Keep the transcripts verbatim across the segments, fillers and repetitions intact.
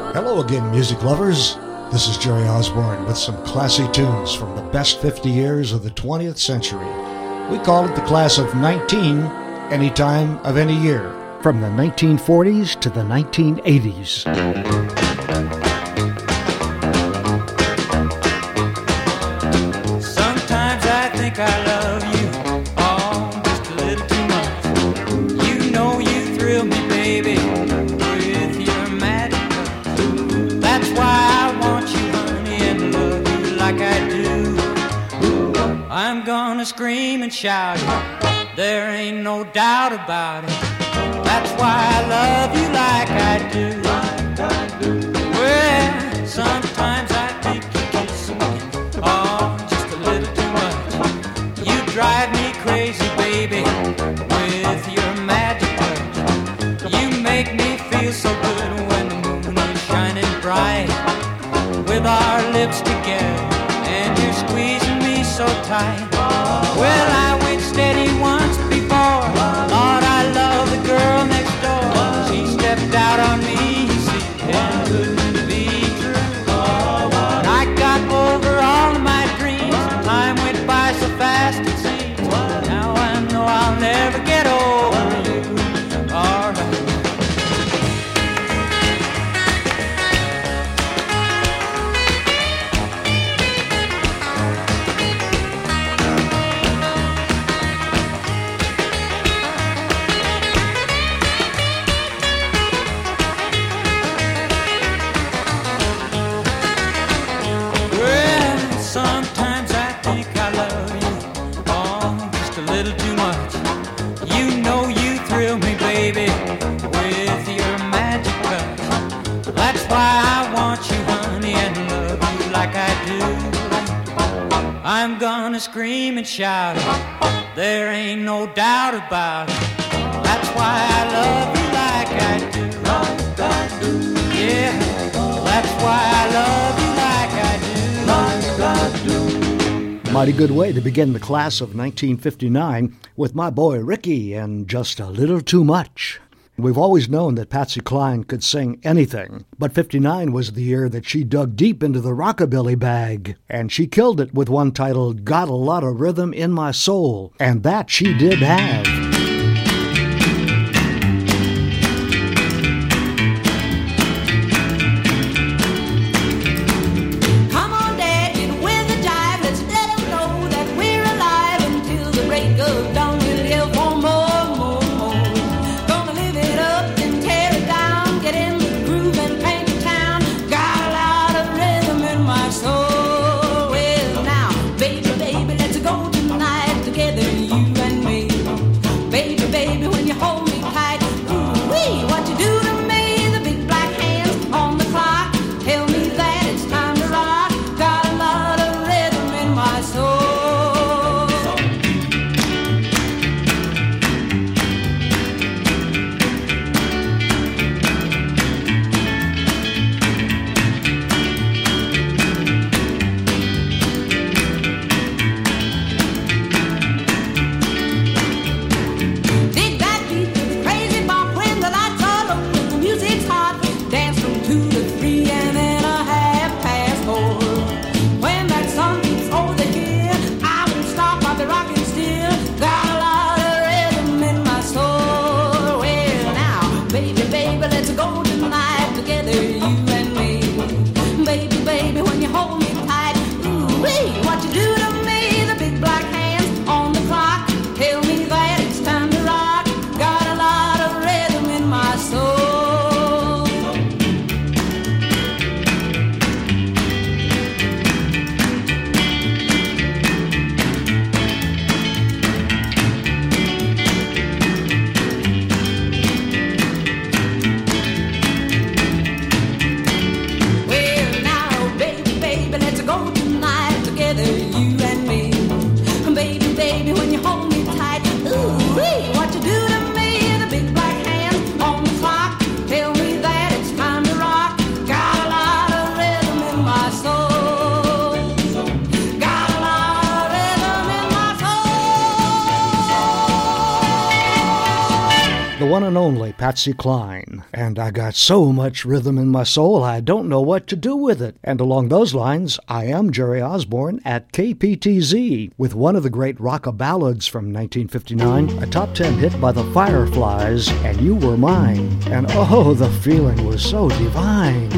Hello again, music lovers. This is Jerry Osborne with some classy tunes from the best fifty years of the twentieth century. We call it the class of nineteen, any time of any year. From the nineteen forties to the nineteen eighties. Sometimes I think I love you, oh, just a little too much. You know you thrill me, baby, with your magic touch. That's why I want you, honey, and love you like I do. I'm gonna scream and shout it, there ain't no doubt about it. That's why I love you like I do. Like I do. Well, sometimes I think you kiss me, oh, just a little too much. You drive me crazy, baby, with your magic touch. You make me feel so good when the moon is shining bright. With our lips together and you're squeezing me so tight. Well, I went steady once before, thought I loved the girl next door. She stepped out on me, you see, and couldn't be true. But I got over all of my dreams, time went by so fast it seems. Now I know I'll never get over you. All right. I'm gonna scream and shout it, there ain't no doubt about it. That's why I love you like I do. Like I do. Yeah, that's why I love you like I do. Like I do. Mighty good way to begin the class of nineteen fifty-nine with my boy Ricky and Just a Little Too Much. We've always known that Patsy Cline could sing anything, but fifty-nine was the year that she dug deep into the rockabilly bag, and she killed it with one titled Got a Lot of Rhythm in My Soul, and that she did have. Baby, let's go tonight together, you and me. one and only Patsy Cline. And I got so much rhythm in my soul, I don't know what to do with it. And along those lines, I am Jerry Osborne at K P T Z with one of the great rock ballads from nineteen fifty-nine, a top ten hit by the Fireflies, And You Were Mine. And oh, the feeling was so divine.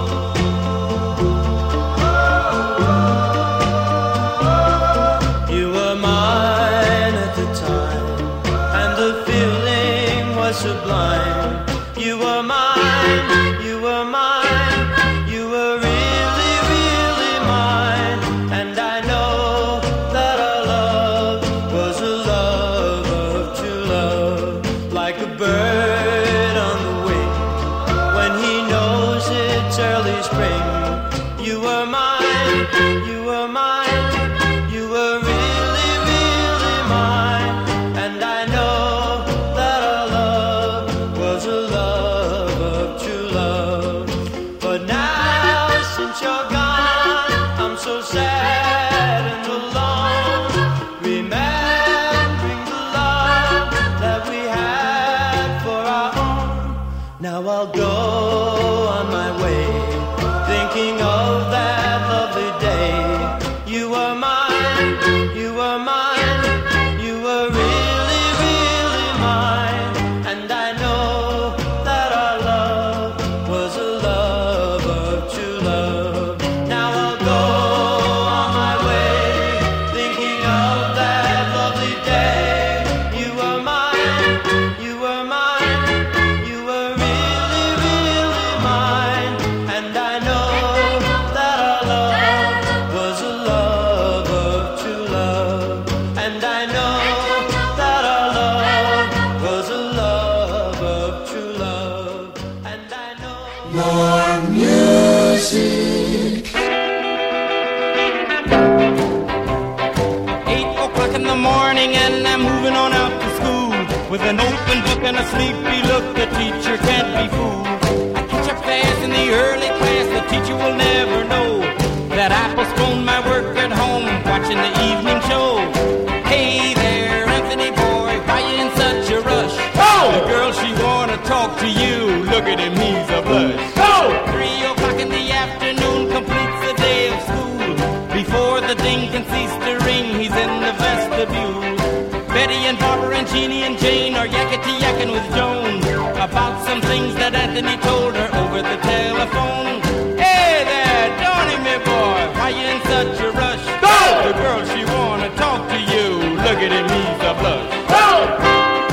You were mine at the time, and the feeling was sublime. You were mine, you were mine, you were really, really mine. And I know that our love was a love of true love, like a bird on the wing when he knows it's early spring. You were mine, you were mine, you were really, really mine. And I know that our love was a love of true love. But now since you're gone, I'm so sad and alone, remembering the love that we had for our own. Now I'll go on my way, thinking of that lovely day. You were mine, you were mine, you were really, really mine. And I know that our love was a love of true love. Now I'll go on my way, thinking of that lovely day. You were mine, you were mine, you were really, really mine. And I know that our love was a love of true love. And I know that our love was a love of true love. And I know more music. Eight o'clock in the morning and I'm moving on out to school with an open book and a sleepy look. The teacher can't be fooled. I catch up fast in the early class. The teacher will never know that I postponed my work at home watching the evening show. Hey there, Anthony boy, why you in such a rush? Oh! The girl, she wanna talk to you. Look at him, he's a blush. Oh! Three o'clock in the afternoon completes the day of school. Before the ding can cease to ring, he's in the vestibule. Betty and Barbara and Jeannie and Jane are yakety-yakking with Joan about some things that Anthony told her over the telephone. Hey there, Johnny, me boy, why you in such a rush? Oh! The girl, she wanna talk to you. Look at him, he's a blush. Oh!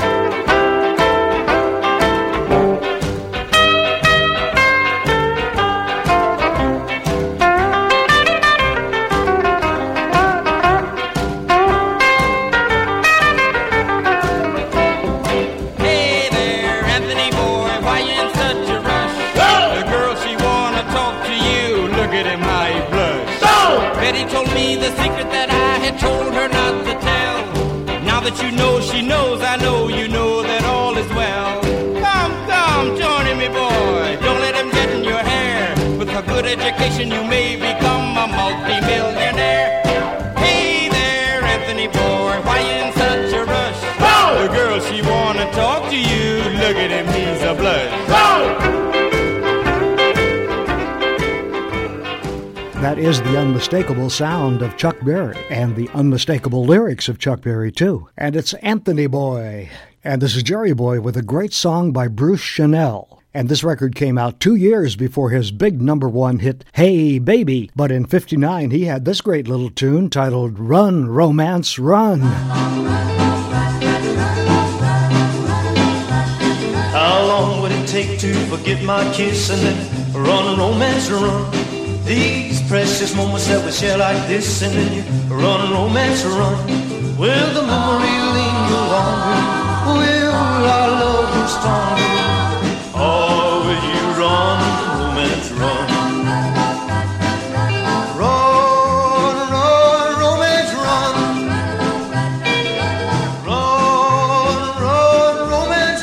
Hey there, Anthony boy, why you in such a rush? The girl, she wanna talk to you. Look at him, how he blush. Betty told me the secret that I had told her not to tell. Now that you know she knows, I know you know that all is well. Come, come, Johnny, me boy, don't let him get in your hair. With a good education, you may become a multi-millionaire. Hey there, Anthony boy, why you in such a rush? The girl, she wanna talk to you. Look at him, he's a blush. That is the unmistakable sound of Chuck Berry, and the unmistakable lyrics of Chuck Berry, too. And it's Anthony Boy. And this is Jerry Boy with a great song by Bruce Chanel. And this record came out two years before his big number one hit, Hey Baby. But in fifty-nine, he had this great little tune titled Run, Romance, Run. How long would it take to forget my kiss and then run, romance, run? These precious moments that we share like this, and then you run, romance, run. Will the memory linger longer? Will our love grow stronger? Or will you run, romance, run? Run, run, romance, run. Run, run, romance,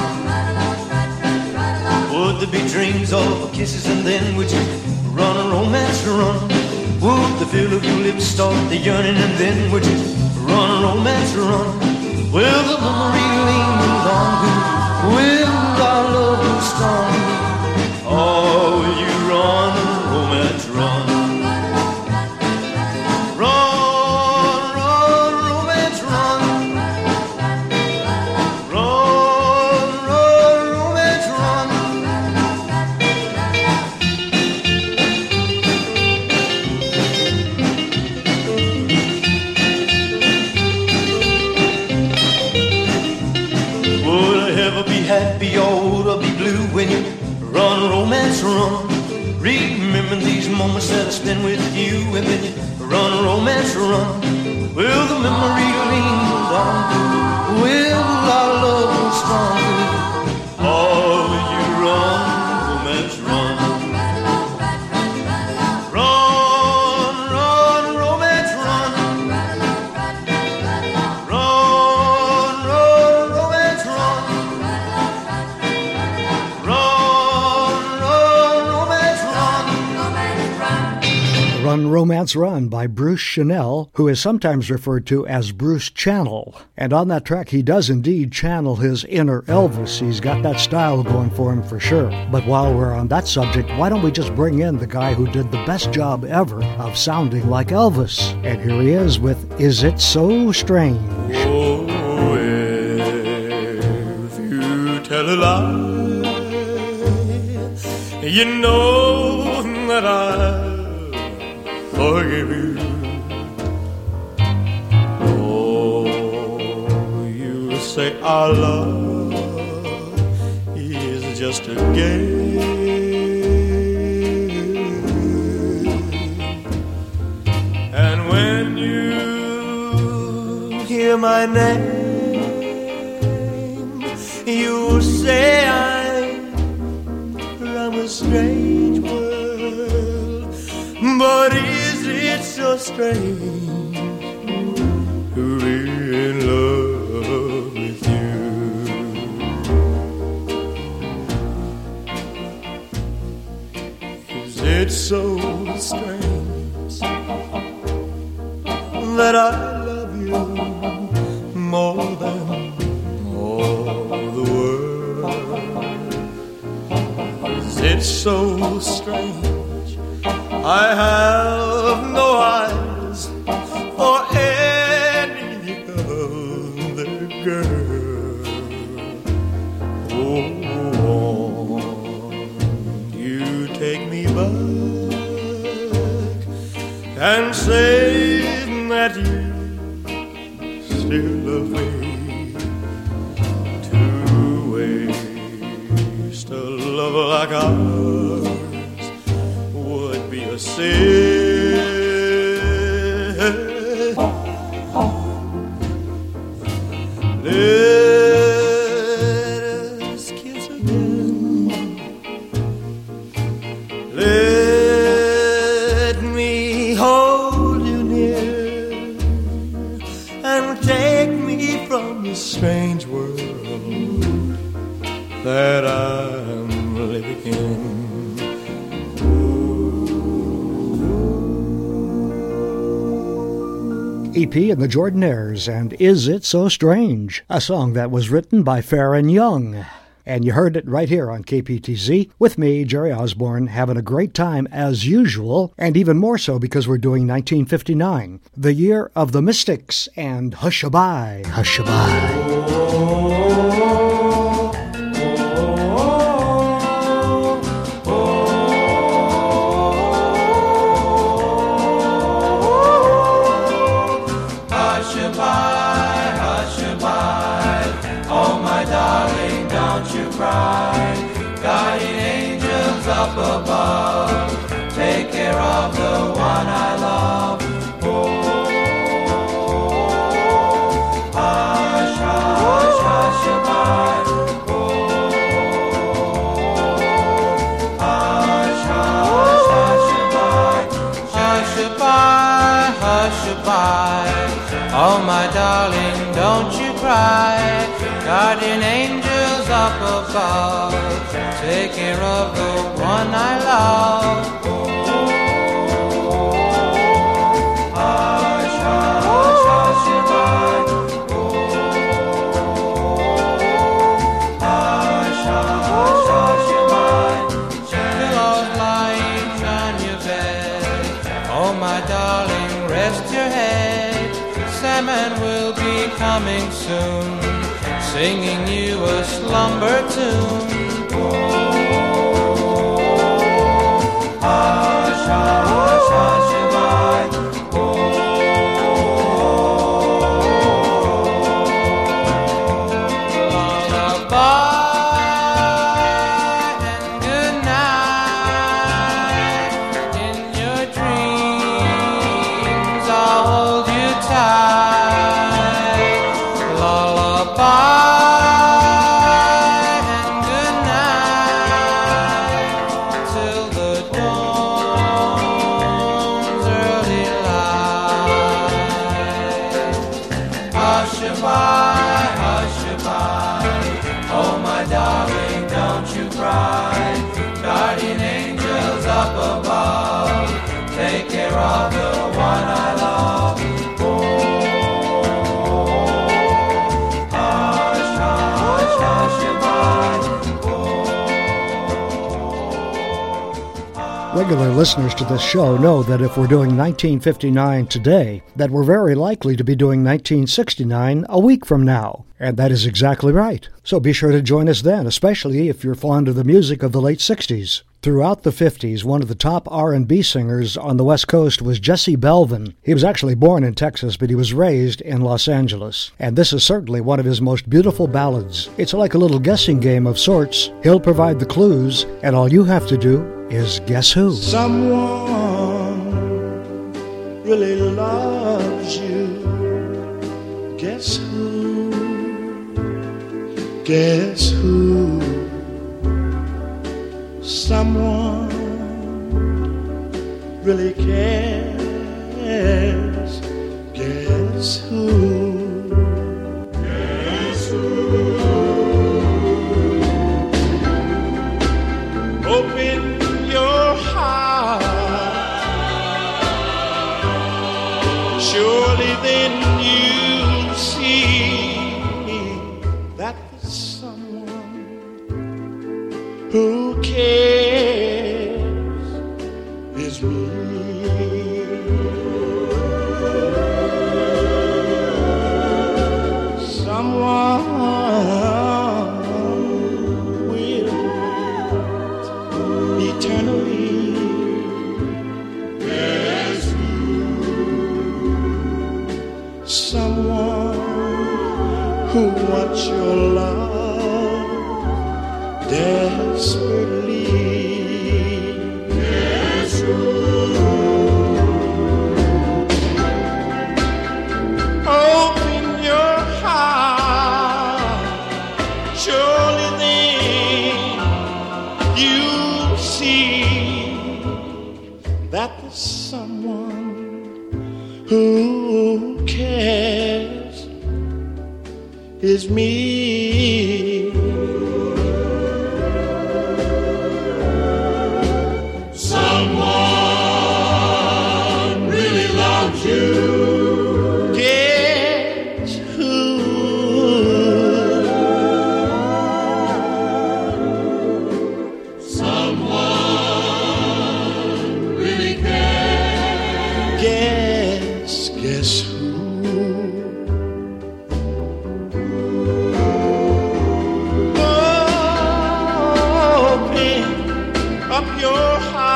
run. Would there be dreams of kisses, and then would you run, romance, run? Would the feel of your lips start the yearning, and then would you run, romance, run? Will the memory linger longer? Will our love go strong? Or will you run, romance, run? Run, run, romance, run. Run, run, romance, run. Would I ever be happy or would I be blue when you run, romance, run? Remember these moments that I spend with you, and then you run, romance, run. Will the memory linger on? Will our love go strong? Or will you run, romance, run? Run, run, romance, run. Run, run, romance, run. Run, run, romance, run. Run, Romance, Run by Bruce Chanel, who is sometimes referred to as Bruce Channel. And on that track, he does indeed channel his inner Elvis. He's got that style going for him for sure. But while we're on that subject, why don't we just bring in the guy who did the best job ever of sounding like Elvis? And here he is with Is It So Strange? Oh, if you tell a lie, you know that I forgive you. Oh, you say our love is just a game, and when you hear my name, you say I'm from a strange world. But is it so strange to be in love with you? Is it so strange that I love you more than all the world? Is it so strange I have no eyes for any other girl? Oh, won't you take me back and say that you still love me? To waste a love like ours would be a sin. Let us kiss again. Let me hold you near and take me from this strange world that I'm living in. E P and the Jordanaires and Is It So Strange, a song that was written by Farron Young. And you heard it right here on K P T Z with me, Jerry Osborne, having a great time as usual, and even more so because we're doing nineteen fifty-nine, the year of the Mystics and Hushabye, Hushabye. Guardian angels up above, take care of the one I love. Oh, hush, hush, hush-a-bye. Oh, hush, hush, hush-a-bye. Hush-a-bye, hush-a-bye. Oh, my darling, don't you cry. Guardian angels up above, take care of the one I love. Oh, hush, hush, hush-a-bye. Oh, hush. rest your head. Salmon will be coming soon, singing you a slumber tune. Oh, hush, hush, hush, goodbye. Regular listeners to this show know that if we're doing nineteen fifty-nine today, that we're very likely to be doing nineteen sixty-nine a week from now. And that is exactly right. So be sure to join us then, especially if you're fond of the music of the late sixties. Throughout the fifties, one of the top R and B singers on the West Coast was Jesse Belvin. He was actually born in Texas, but he was raised in Los Angeles. And this is certainly one of his most beautiful ballads. It's like a little guessing game of sorts. He'll provide the clues, and all you have to do is guess who. Someone really loves you. Guess who? Guess who? Someone really cares. Guess who? Guess who? Open your heart. Surely then you see that there's someone who cares is me. Someone will eternally. Yes, someone who wants your love desperately. Yes, open your heart. Surely then you'll see that there's someone who cares is me. Someone really loves you. Guess who? Someone really cares. Guess, guess who? Open up your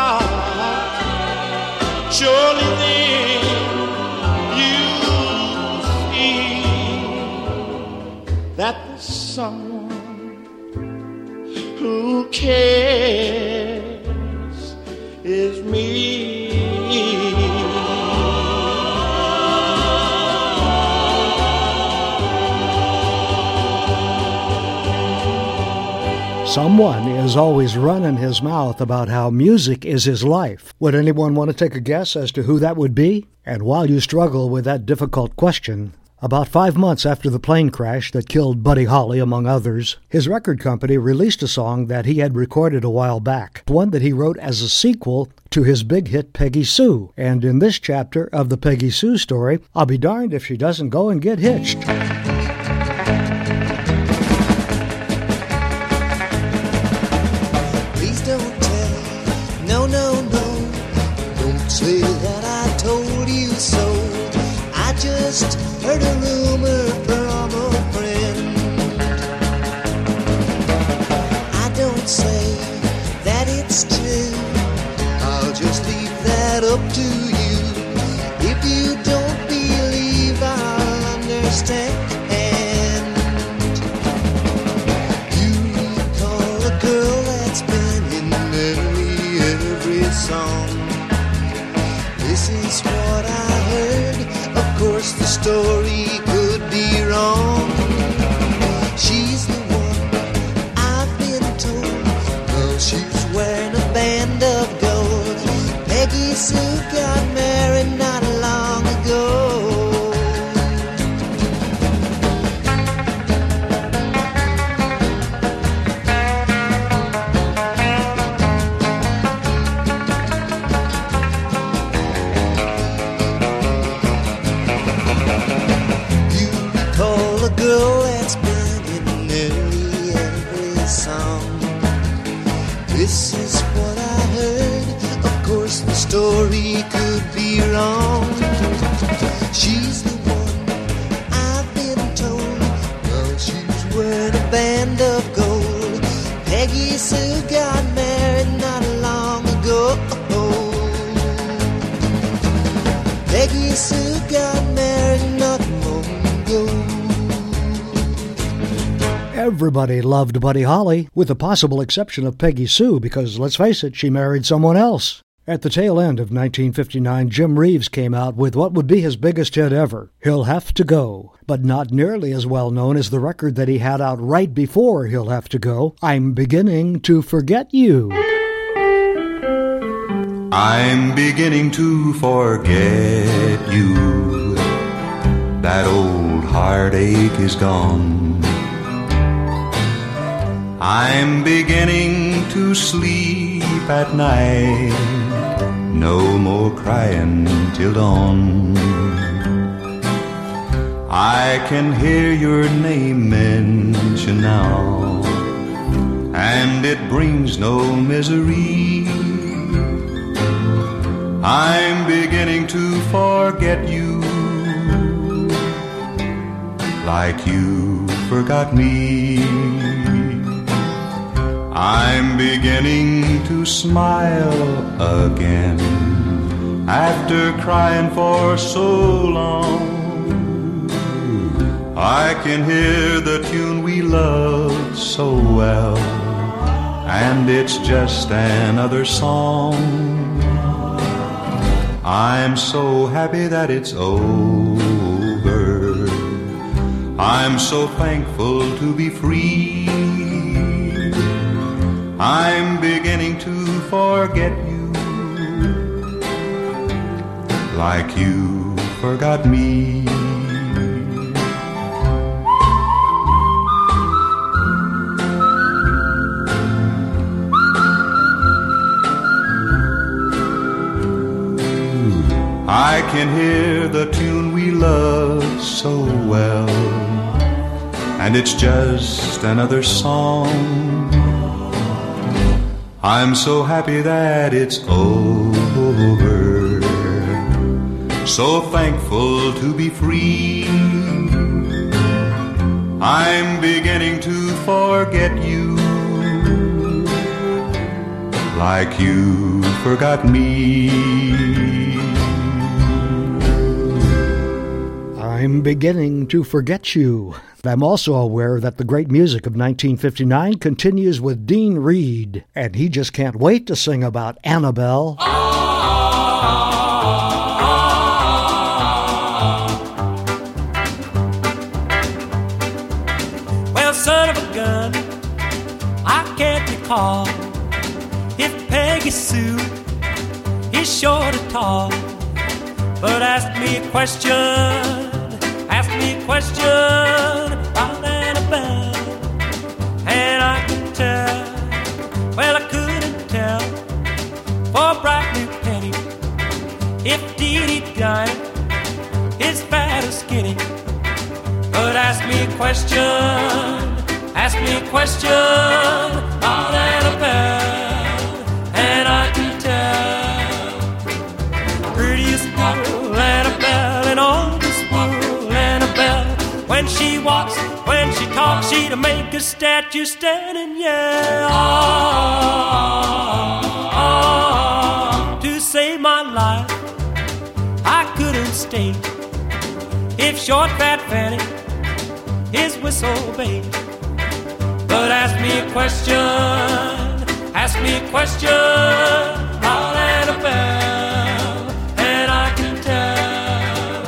heart. Surely then you'll see that there's someone who cares is me. Someone is always running his mouth about how music is his life. Would anyone want to take a guess as to who that would be? And while you struggle with that difficult question, about five months after the plane crash that killed Buddy Holly, among others, his record company released a song that he had recorded a while back, one that he wrote as a sequel to his big hit Peggy Sue. And in this chapter of the Peggy Sue story, I'll be darned if she doesn't go and get hitched. Please don't tell, no, no, no, don't say that I told you so. just heard a rumor from a friend. I don't say that it's true, I'll just leave that up to you. If you don't believe, I'll understand. You recall a girl that's been in nearly every song. This is what I heard, of course the story could be wrong. She's the one I've been told, well, she's wearing a band of gold. Peggy Sue got married not long ago. Girl that's been in nearly every song. This is what I heard, of course the story could be wrong. She's the one I've been told, well, she's wearing a band of gold. Peggy Sue got married not long ago. Peggy Sue got married not long ago. Everybody loved Buddy Holly, with the possible exception of Peggy Sue, because, let's face it, she married someone else. At the tail end of nineteen fifty-nine, Jim Reeves came out with what would be his biggest hit ever, He'll Have to Go, but not nearly as well known as the record that he had out right before He'll Have to Go, I'm Beginning to Forget You. I'm beginning to forget you. That old heartache is gone. I'm beginning to sleep at night. No more crying till dawn. I can hear your name mentioned now, and it brings no misery. I'm beginning to forget you, like you forgot me. I'm beginning to smile again, after crying for so long. I can hear the tune we loved so well, and it's just another song. I'm so happy that it's over. I'm so thankful to be free. I'm beginning to forget you, like you forgot me. I can hear the tune we loved so well, and it's just another song. I'm so happy that it's over, so thankful to be free. I'm beginning to forget you, like you forgot me. I'm beginning to forget you. I'm also aware that the great music of nineteen fifty-nine continues with Dean Reed, and he just can't wait to sing about Annabelle. Well, son of a gun, I can't recall if Peggy Sue is short or tall, but ask me a question, ask me a question about Annabelle, and I can tell, well, I couldn't tell, for bright new penny, if Dee Dee Diane is fat or skinny. But ask me a question, ask me a question about Annabelle, and I can tell, prettiest girl Annabelle in all this world. she'd make a statue standing, yeah. Ah, ah, to save my life, I couldn't stay. If short fat Fanny his whistle obeyed. But ask me a question, ask me a question, I'll add a bell, and I can tell.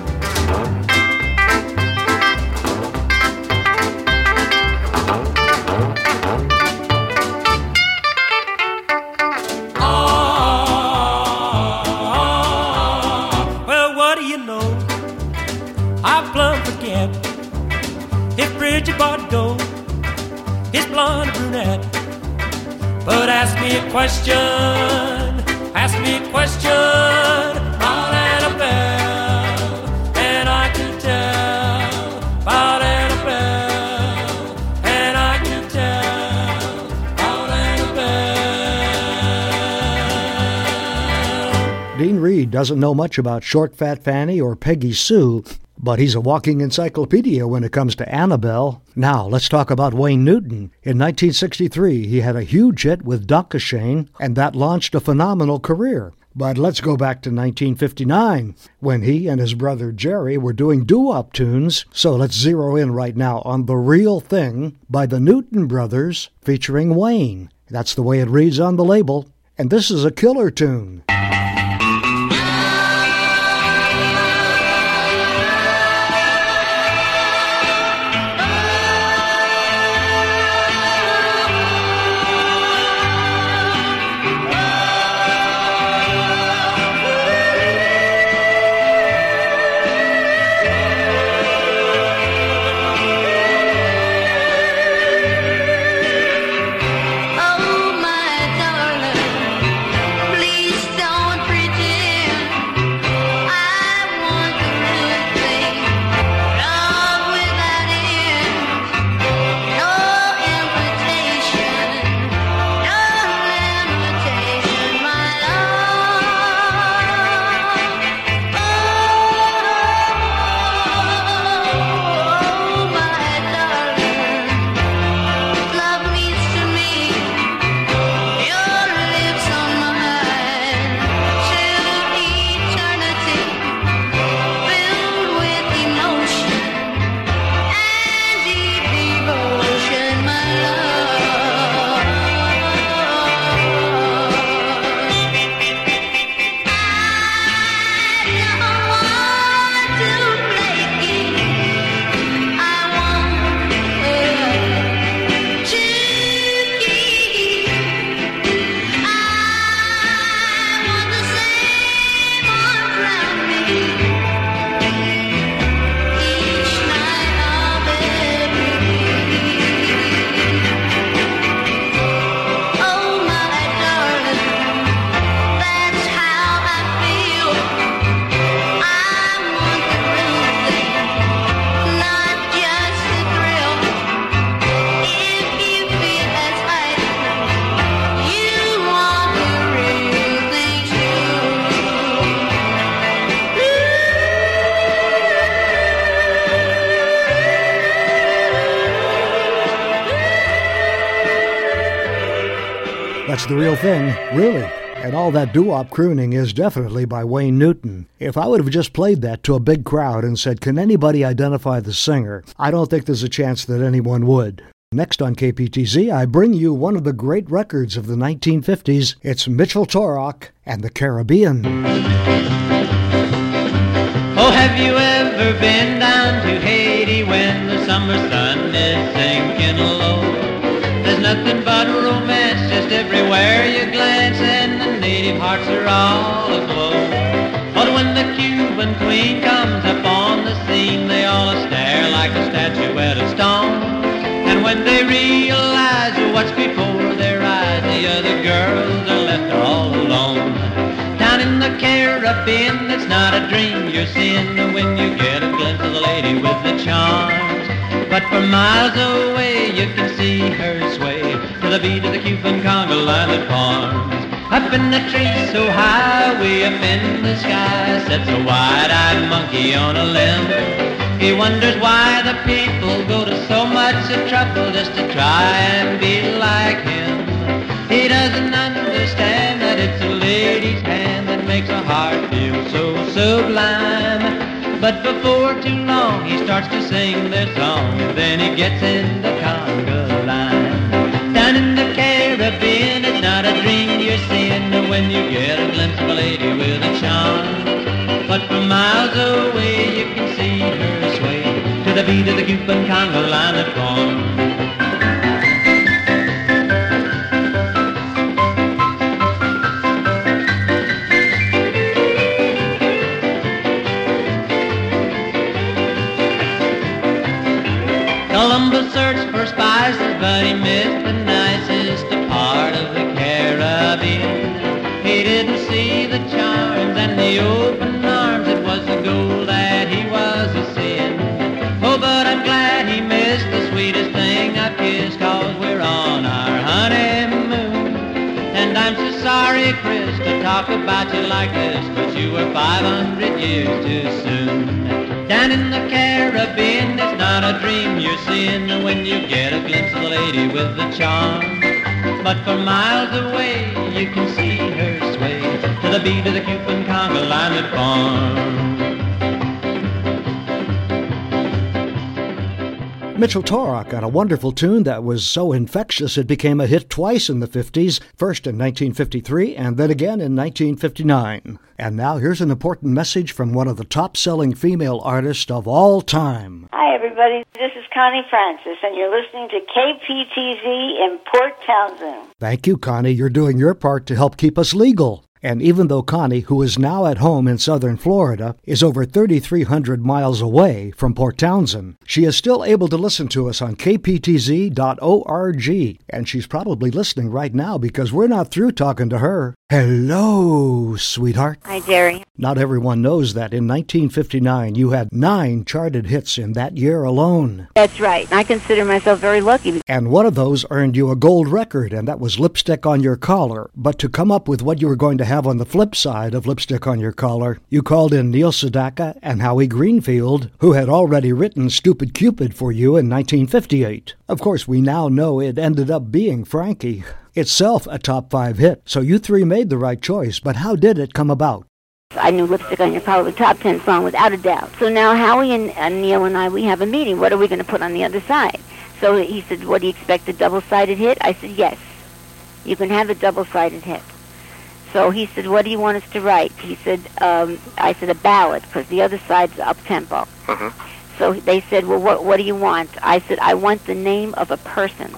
Ah, well, what do you know? I plumb forget if Bridget Bardot is blonde or brunette. But ask me a question, ask me a question, about Annabelle, and I can tell about Annabelle, and I can tell about Annabelle. Dean Reed doesn't know much about Short Fat Fanny or Peggy Sue, but he's a walking encyclopedia when it comes to Annabelle. Now, let's talk about Wayne Newton. In nineteen sixty-three, he had a huge hit with Dankeschön, and that launched a phenomenal career. But let's go back to nineteen fifty-nine, when he and his brother Jerry were doing doo-wop tunes. So let's zero in right now on The Real Thing by the Newton Brothers featuring Wayne. That's the way it reads on the label, and this is a killer tune. That's the real thing, really. And all that doo-wop crooning is definitely by Wayne Newton. If I would have just played that to a big crowd and said, can anybody identify the singer, I don't think there's a chance that anyone would. Next on K P T Z, I bring you one of the great records of the nineteen fifties. It's Mitchell Torok and the Caribbean. Oh, have you ever been down to Haiti when the summer sun is sinking low? There's nothing but romance just everywhere you glance, and the native hearts are all aglow. But when the Cuban queen comes up on the scene, they all stare like a statuette of stone. And when they realize what's before their eyes, the other girls are left all alone. Down in the Caribbean, it's not a dream you're seeing when you get a glimpse of the lady with the charms. But from miles away you can see her sway to the beat of the Cuban conga line that forms. Up in the trees so high, way up in the sky, sits a wide-eyed monkey on a limb. He wonders why the people go to so much trouble just to try and be like him. He doesn't understand that it's a lady's hand that makes a heart feel so sublime. But before too long he starts to sing their song, and then he gets in the conga line. Down in the Caribbean, it's not a dream you're seeing when you get a glimpse of a lady with a charm. But from miles away you can see her sway to the beat of the Cuban conga line that forms. Columbus searched for spices, but he missed the nicest part of the Caribbean. He didn't see the charms and the open arms, it was the gold that he was a-seeing. Oh, but I'm glad he missed the sweetest thing I've kissed, 'cause we're on our honeymoon. And I'm so sorry, Chris, to talk about you like this, but you were five hundred years too soon. Down in the Caribbean, it's not a dream you're seeing when you get a glimpse of the lady with the charm. But for miles away, you can see her sway to the beat of the Cuban conga line that forms. Mitchell Torok on a wonderful tune that was so infectious it became a hit twice in the fifties, first in nineteen fifty-three and then again in nineteen fifty-nine. And now here's an important message from one of the top-selling female artists of all time. Hi, everybody. This is Connie Francis, and you're listening to K P T Z in Port Townsend. Thank you, Connie. You're doing your part to help keep us legal. And even though Connie, who is now at home in southern Florida, is over thirty-three hundred miles away from Port Townsend, she is still able to listen to us on K P T Z dot org. And she's probably listening right now because we're not through talking to her. Hello, sweetheart. Hi, Jerry. Not everyone knows that in nineteen fifty-nine you had nine charted hits in that year alone. That's right. I consider myself very lucky. And one of those earned you a gold record, and that was Lipstick on Your Collar. But to come up with what you were going to have on the flip side of Lipstick on Your Collar, you called in Neil Sedaka and Howie Greenfield, who had already written Stupid Cupid for you in nineteen fifty-eight. Of course, we now know it ended up being Frankie, itself a top five hit. So you three made the right choice, but how did it come about? I knew Lipstick on Your Collar was a top ten song without a doubt. So now Howie and, and Neil and I, we have a meeting. What are we going to put on the other side? So he said, what do you expect, a double-sided hit? I said, yes. You can have a double-sided hit. So he said, what do you want us to write? He said, um, I said, a ballad, because the other side's up-tempo. Mm-hmm. So they said, well, what, what do you want? I said, I want the name of a person.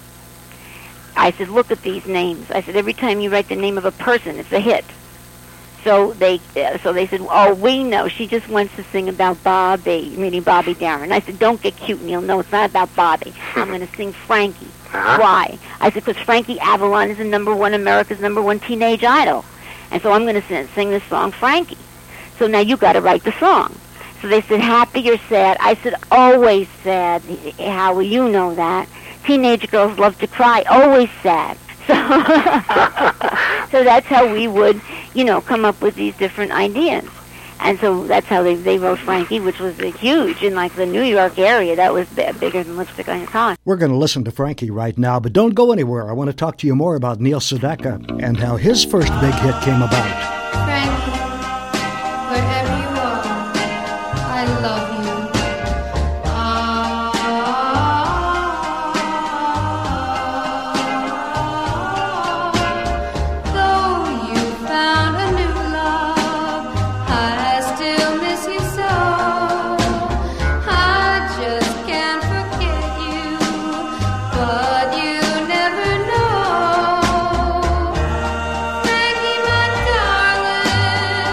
I said, look at these names. I said, every time you write the name of a person, it's a hit. So they uh, so they said, oh, we know. She just wants to sing about Bobby, meaning Bobby Darin. I said, don't get cute, Neil. No, it's not about Bobby. I'm going to sing Frankie. Uh-huh. Why? I said, because Frankie Avalon is the number one, America's number one teenage idol. And so I'm going to sing, sing this song, Frankie. So now you got to write the song. So they said, happy or sad? I said, always sad. Howie, you know that. Teenage girls love to cry, always sad. So, so that's how we would, you know, come up with these different ideas. And so that's how they, they wrote Frankie, which was a huge in, like, the New York area. That was b- bigger than Lipstick on Your Collar. We're going to listen to Frankie right now, but don't go anywhere. I want to talk to you more about Neil Sedaka and how his first big hit came about. Frankie, wherever you are, I love you. Darling,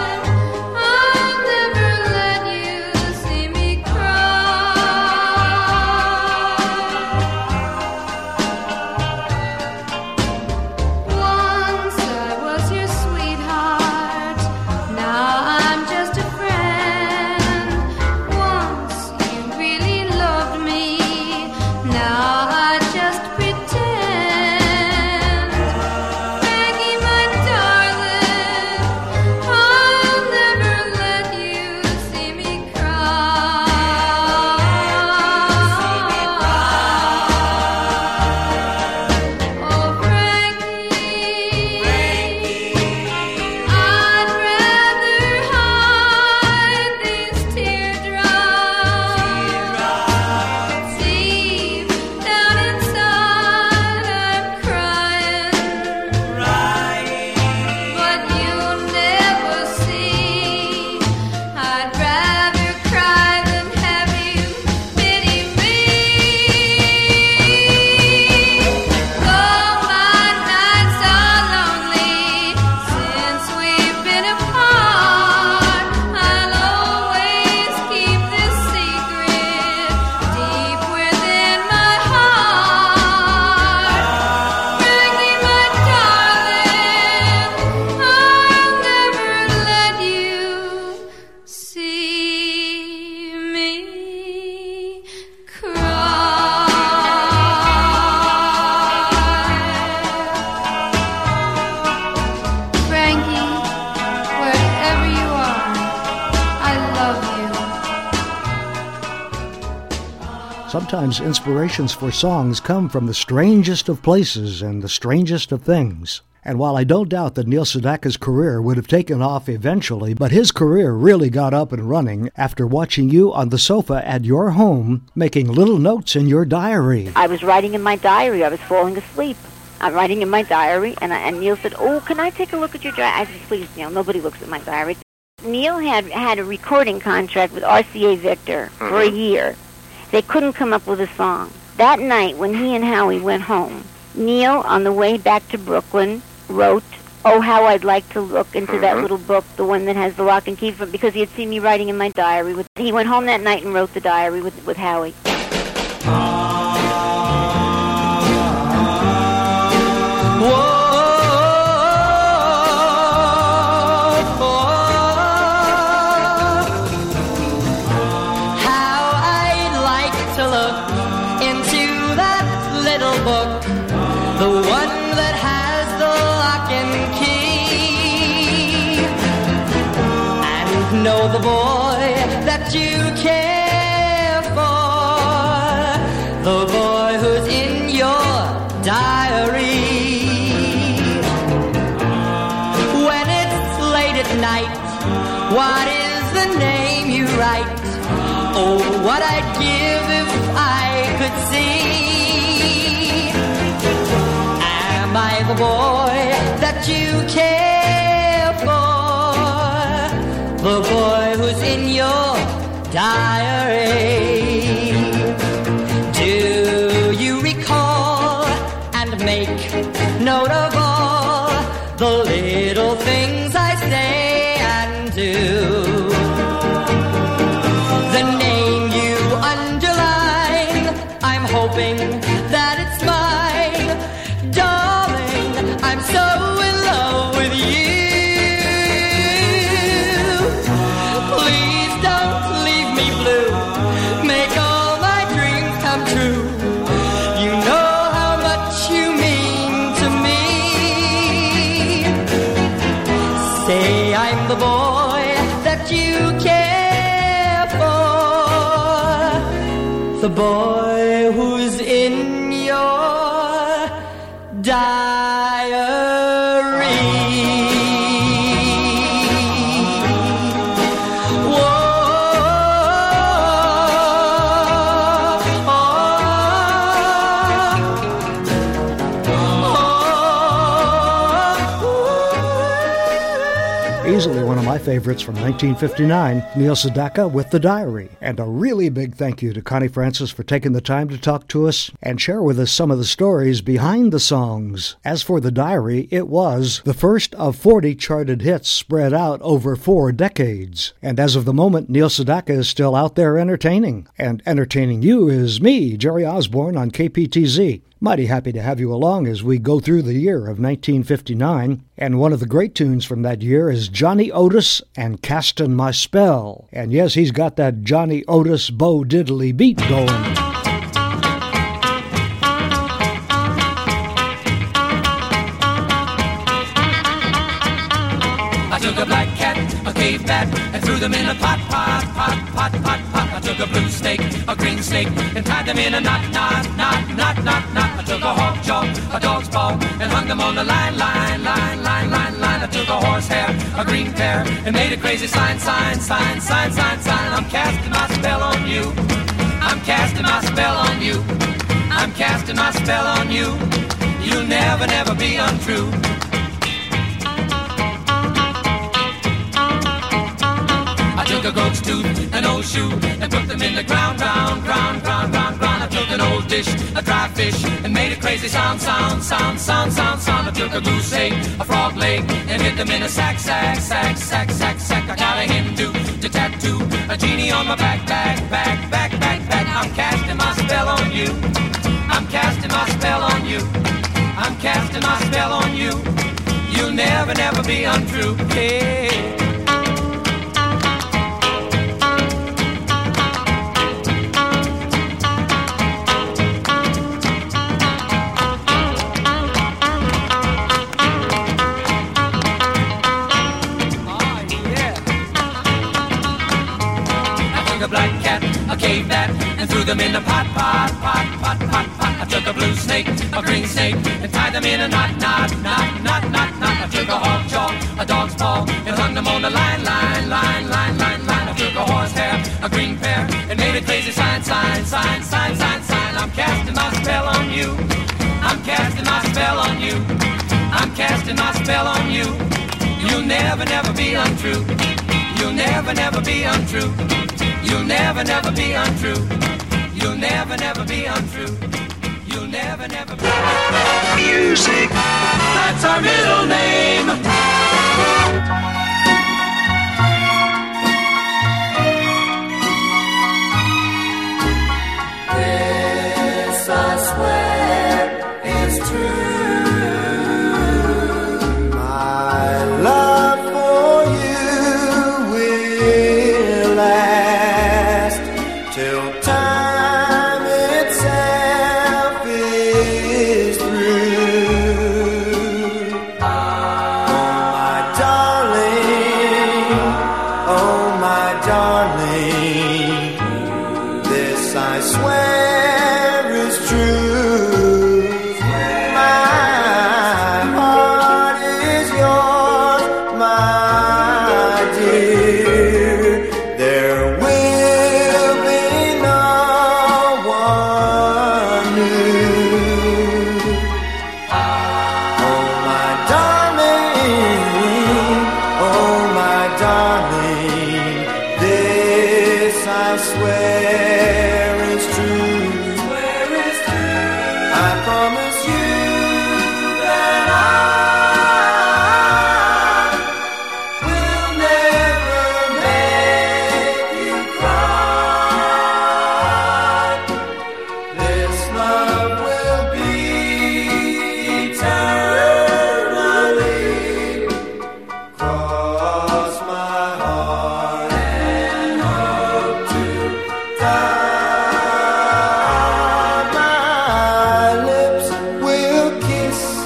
Sometimes inspirations for songs come from the strangest of places and the strangest of things. And while I don't doubt that Neil Sedaka's career would have taken off eventually, but his career really got up and running after watching you on the sofa at your home, making little notes in your diary. I was writing in my diary. I was falling asleep. I'm writing in my diary, and, I, and Neil said, "Oh, can I take a look at your diary?" I said, "Please, Neil, nobody looks at my diary." Neil had had a recording contract with R C A Victor for a year. They couldn't come up with a song. That night, when he and Howie went home, Neil, on the way back to Brooklyn, wrote, "Oh, how I'd like to look into that little book, the one that has the lock and key," from, because he had seen me writing in my diary. With, he went home that night and wrote the diary with, with Howie. Know the boy that you care for, the boy who's in your diary. When it's late at night, what is the name you write? Oh, what I'd give if I could see. Am I the boy that you care for? The boy who's in your diary. Do you recall and make note of all the little things I say and do? The name you underline, I'm hoping that it's mine. Darling, I'm so in love with you. The boy that you care for, the boy who's in your diary. Easily one of my favorites from nineteen fifty-nine, Neil Sedaka with The Diary. And a really big thank you to Connie Francis for taking the time to talk to us and share with us some of the stories behind the songs. As for The Diary, it was the first of forty charted hits spread out over four decades. And as of the moment, Neil Sedaka is still out there entertaining. And entertaining you is me, Jerry Osborne, on K P T Z. Mighty happy to have you along as we go through the year of nineteen fifty-nine. And one of the great tunes from that year is Johnny Otis and Castin' My Spell. And yes, he's got that Johnny Otis Bo Diddley beat going. I took a black cat, a cave bat, and threw them in a pot, pot, pot, pot, pot, pot. I took a blue snake, a green snake, and tied them in a knot, knot, knot, knot, knot, knot. I took a hawk jaw, a dog's paw, and hung them on the line, line, line, line, line, line. I took a horse hair, a green pear, and made a crazy sign, sign, sign, sign, sign, sign. I'm casting my spell on you. I'm casting my spell on you. I'm casting my spell on you. You'll never, never be untrue. I took a goat's tooth, an old shoe, and put them in the ground, ground, ground, ground, ground, ground. I took an old dish, a dry fish, and made a crazy sound, sound, sound, sound, sound, sound. I took a goose egg, a frog leg, and hid them in a sack, sack, sack, sack, sack, sack. I got a Hindu to tattoo a genie on my back, back, back, back, back, back. I'm casting my spell on you. I'm casting my spell on you. I'm casting my spell on you. You'll never, never be untrue. Hey. A black cat, a cave bat, and threw them in the pot, pot, pot, pot, pot, pot. I took a blue snake, a green snake, and tied them in a knot, knot, knot, knot, knot, knot. I took a hog jaw, a dog's paw, and hung them on the line, line, line, line, line, line. I took a horse hair, a green pear, and made a crazy sign, sign, sign, sign, sign, sign. I'm casting my spell on you. I'm casting my spell on you. I'm casting my spell on you. You'll never, never be untrue. You'll never, never be untrue. You'll never, never be untrue. You'll never, never be untrue. You'll never, never be untrue. Music. That's our middle name. This I swear is true. My love for you will last till time itself is through. Oh my darling, oh my darling, this I swear is true. My heart is yours, my dear. There will be no one new. Oh my darling, oh my darling, this I swear is true. I promise you that I will never make you cry. This love will be eternally. Cross my heart and hope to die. My lips will kiss.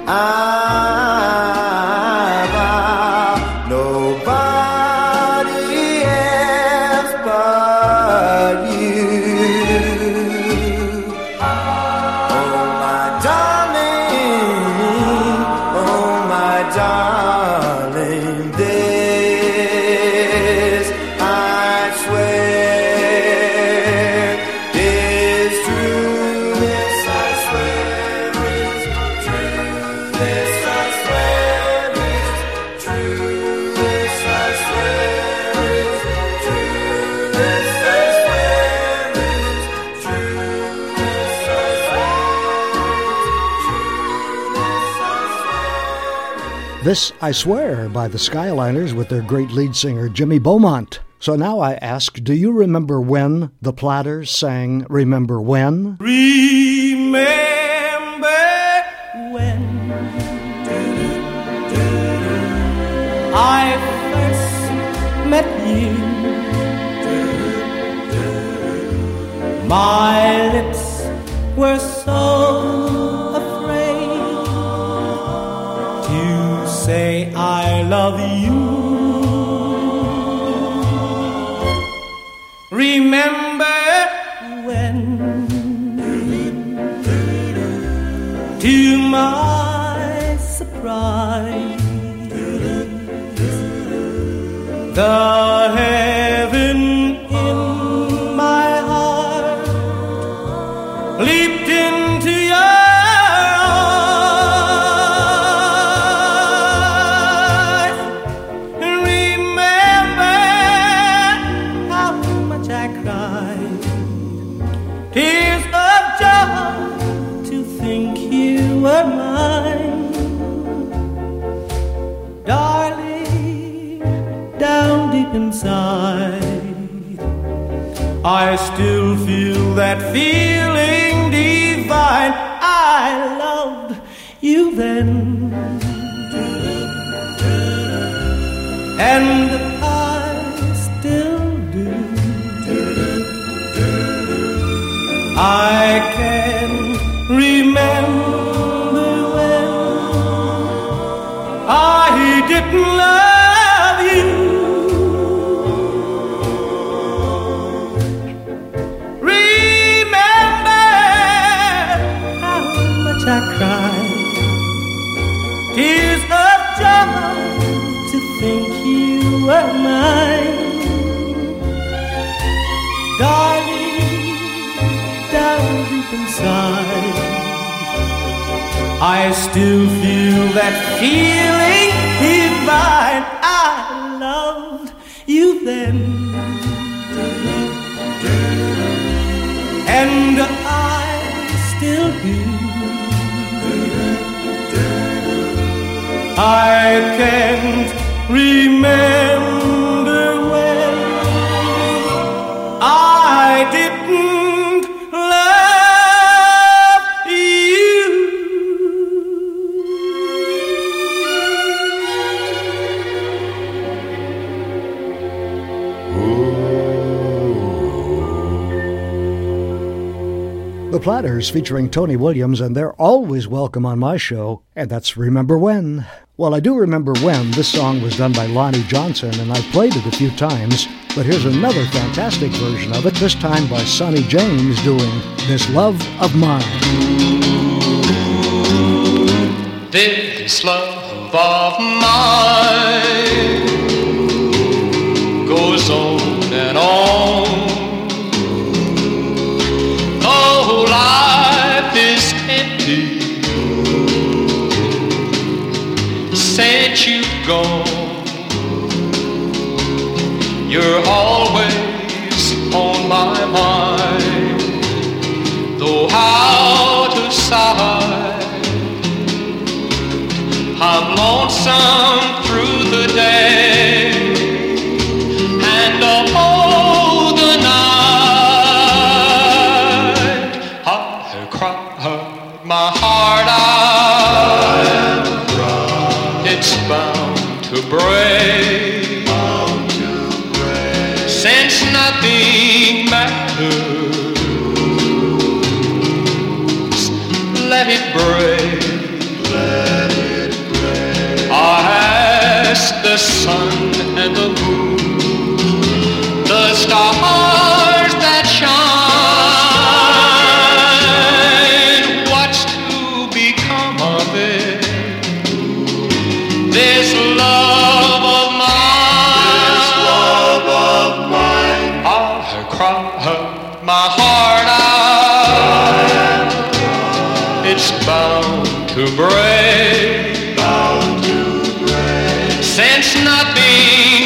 I vow nobody else but you. Oh my darling, oh my darling, this I swear is true. This I swear is true. This I swear is true. This I swear is true. This I swear is true. This I swear. This I Swear by the Skyliners with their great lead singer Jimmy Beaumont. So now I ask, do you remember when the Platters sang Remember When? Remember when I first met you. My lips were so afraid to say I love you. Remember when, to my surprise, the heaven in my heart leaped into your eyes. Remember how much I cried, tears of joy to think you were mine. Darling, down deep inside, I still feel that feeling divine. I loved you then, and I still do. I can remember when I didn't love you. Remember joy to think you were mine. Darling, down deep inside, I still feel that feeling divine. I loved you then, and I still do. I can't remember when I didn't love you. The Platters featuring Tony Williams, and they're always welcome on my show, and that's Remember When. Well, I do remember when this song was done by Lonnie Johnson, and I've played it a few times, but here's another fantastic version of it, this time by Sonny James doing This Love of Mine. This love of mine goes on and on. Oh, life is empty since you've gone. You're always on my mind, though out of sight. I'm lonesome through the day and all the night. I have cried my heart out. It's bound to break, bound to break. Since nothing matters, let it break. Let it break. I ask the sun and the moon, the stars that shine, what's to become of it? This love of mine, this love of mine. I cried my heart out. It's bound to break, bound to break. Since nothing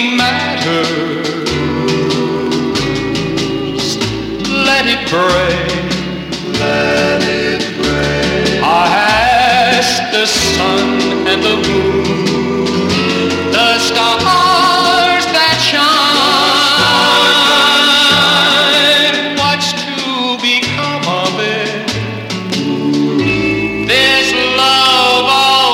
matters, let it break, let it break. I ask the sun and the moon, the stars that shine, what's to become of it? This love of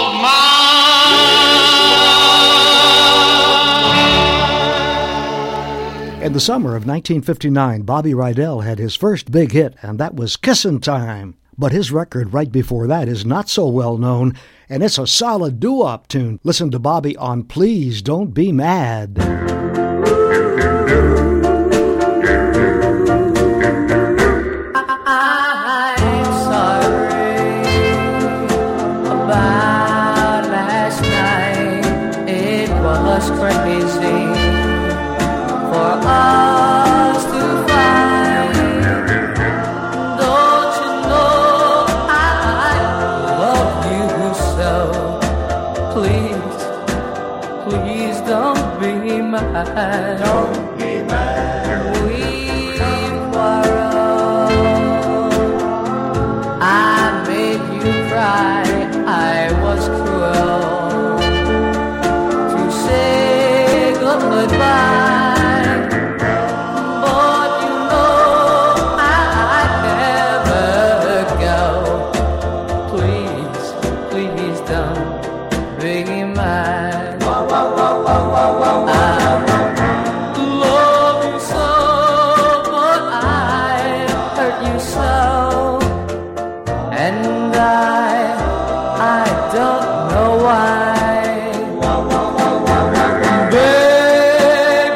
mine. In the summer of nineteen fifty-nine, Bobby Rydell had his first big hit, and that was Kissin' Time. But his record right before that is not so well known, and it's a solid doo-wop tune. Listen to Bobby on Please Don't Be Mad. I'm sorry about last night. It was crazy for us to fight. Don't you know I love you so? Please, please don't be mad. Don't be mad. We quarreled. I made you cry. I was cruel to say goodbye. But you know I'd never go. Please, please don't be mad. I love you so, but I hurt you so. And I, I don't know why. Baby,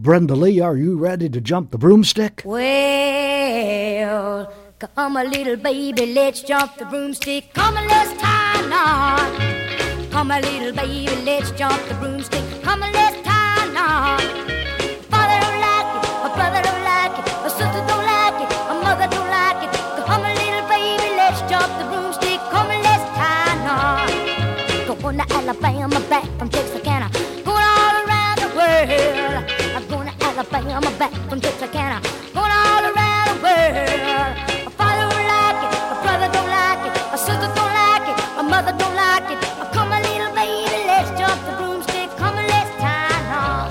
Brenda Lee, are you ready to jump the broomstick? Well, come a little baby, let's jump the broomstick. Come and let's tie a knot. Come a little baby, let's jump the broomstick. Come and let's tie a knot. Father don't like it, a brother don't like it, a sister don't like it, a mother don't like it. Come a little baby, let's jump the broomstick. Come and let's tie a knot. Going to Alabama, back from Texarkana, going all around the world. I'm going to Alabama, back from Texarkana, going all around the world. A father don't like it, a brother don't like it, a sister don't like it, a mother don't like it. Come a little baby, let's jump the broomstick. Come and let's tie a knot.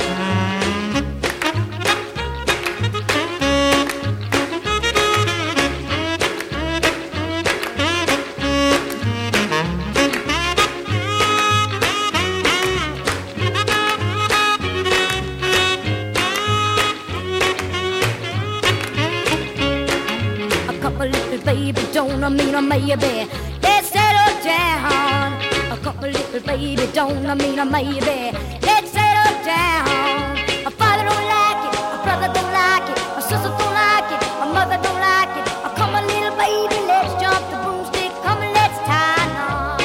Baby, don't I mean a maybe. Let's settle down. A couple little baby, don't I mean a maybe. Let's settle down. A father don't like it, a brother don't like it, a sister don't like it, a mother don't like it. A come on, little baby, let's jump the broomstick. Come and let's tie a knot.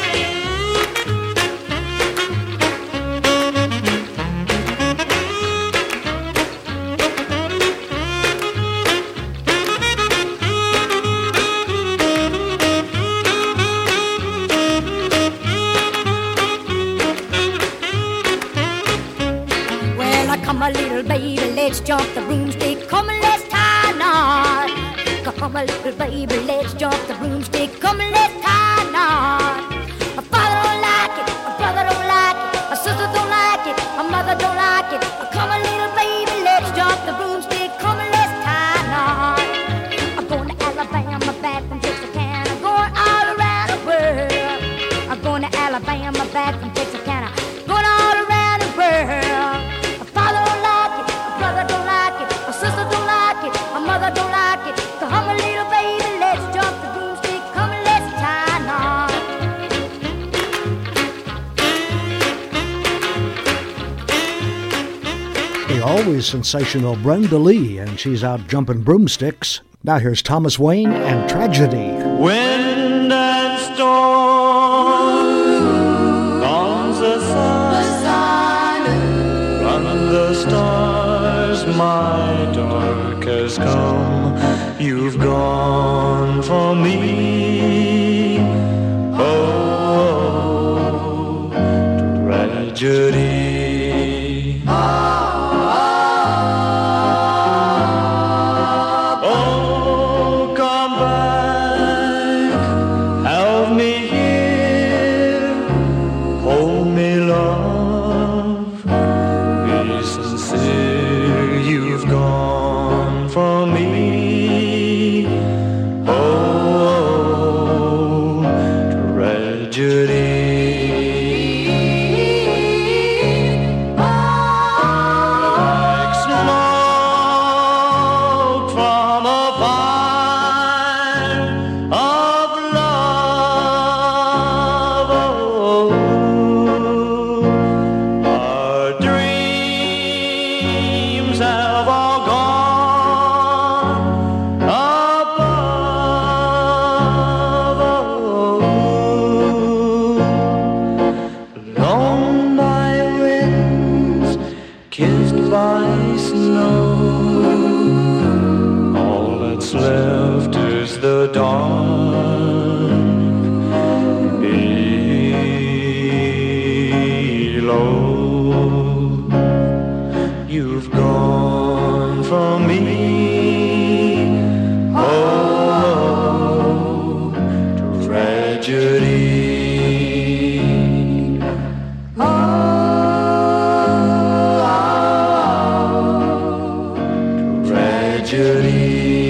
Come a little baby, let's jump the broomstick. Come and let's tie a knot. Come a little baby, let's jump the broomstick. Come and let's tie a knot. A father don't like it, a brother don't like it, a sister don't like it, a mother don't like it. Come a little baby, let's jump the broomstick. Come and let's tie a knot. I'm going to Alabama, back from Texarkana, going all around the world. I'm going to Alabama, back from Texarkana, going all around the world. Mother don't like it. Come a little baby, let's jump the broomstick. Come and let's tie a knot. The always sensational Brenda Lee, and she's out jumping broomsticks. Now here's Thomas Wayne and Tragedy. Wind and storm, dawn's the sun, running the stars, my dark has come. You've gone from me. Oh, tragedy. Oh, come back, have me here, hold me, love, be sincere. You've gone from me. Oh, tragedy. Like smoke from a fire of love. Oh, our dreams have all gone above. Blown by winds, kissed by snow, all that's left is the dawn below. You've gone from me. Oh, tragedy. Oh, tragedy.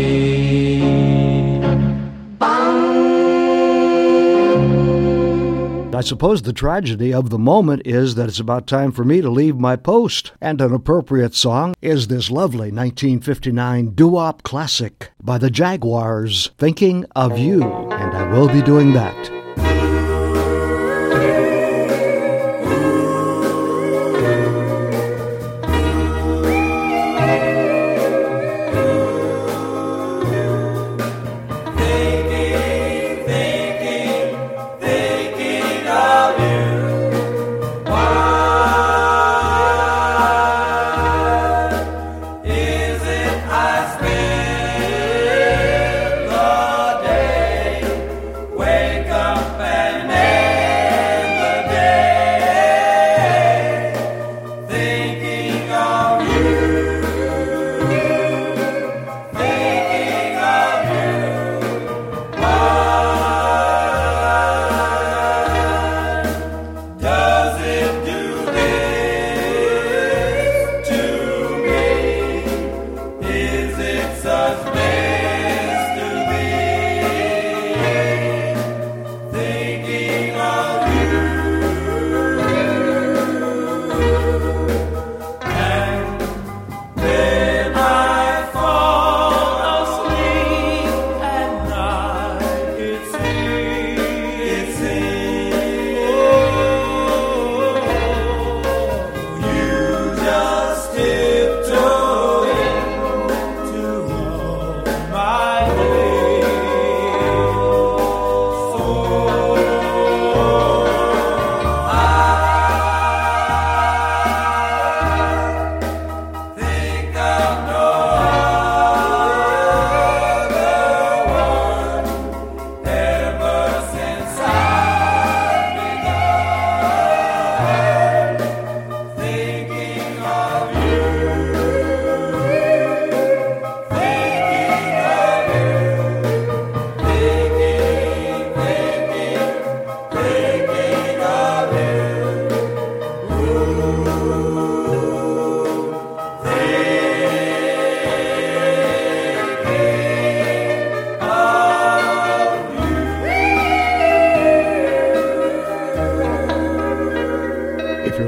I suppose the tragedy of the moment is that it's about time for me to leave my post. And an appropriate song is this lovely nineteen fifty-nine doo-wop classic by the Jaguars, Thinking of You. And I will be doing that.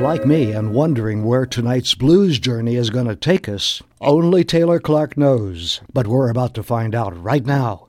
like me and wondering where tonight's blues journey is going to take us, only Taylor Clark knows. But we're about to find out right now.